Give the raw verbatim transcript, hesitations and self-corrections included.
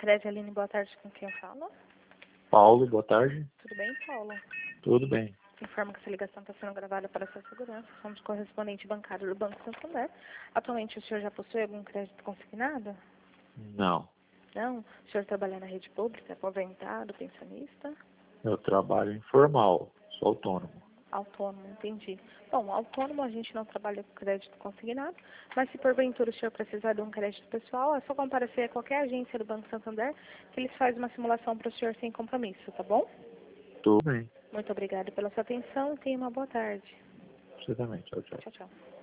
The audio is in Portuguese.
Crédito Aline, boa tarde, com quem eu falo? Paulo, boa tarde. Tudo bem, Paulo? Tudo bem. Informo que essa ligação está sendo gravada para sua segurança. Somos correspondente bancário do Banco Santander. Atualmente, o senhor já possui algum crédito consignado? Não. Não? O senhor trabalha na rede pública, aposentado, pensionista? Eu trabalho informal, sou autônomo. Autônomo, entendi. Bom, autônomo a gente não trabalha com crédito consignado, mas se porventura o senhor precisar de um crédito pessoal, é só comparecer a qualquer agência do Banco Santander que eles fazem uma simulação para o senhor sem compromisso, tá bom? Tudo bem. Muito obrigada pela sua atenção e tenha uma boa tarde. Você também. Tchau, tchau. Tchau, tchau.